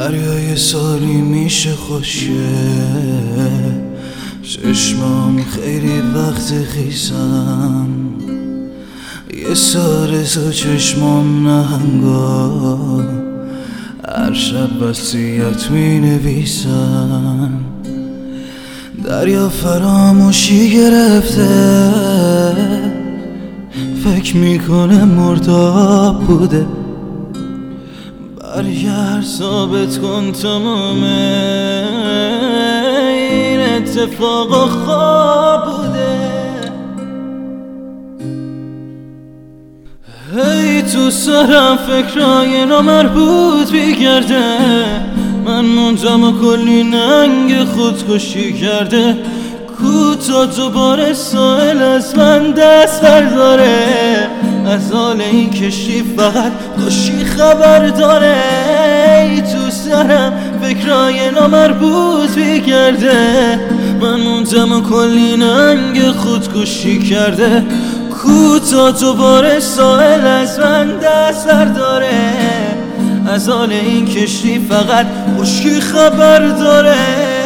دریای سالی میشه خوشه، چشمام خیلی وقت خیسن، یه سال تو چشمام نهنگا هر شب وصیت می نویسن. دریا فراموشی گرفته، فکر میکنه مرداب بوده. برگرد ثابت کن تمام این اتفاقا خواب بوده. هی تو سرم فکرای نامربوط بیگرده، من موندم و کلی ننگ خودکشی کرده. کوتا دوباره سائل از من دست برداره، از حال این کشتی فقط خوشی خبر داره. ای تو سرم فکرای نامربوط بیگرده، من موندم و کلی ننگ خودکشی کرده. کوتا دوباره سائل از من دست برداره، از حال این کشتی فقط خشکی خبر داره.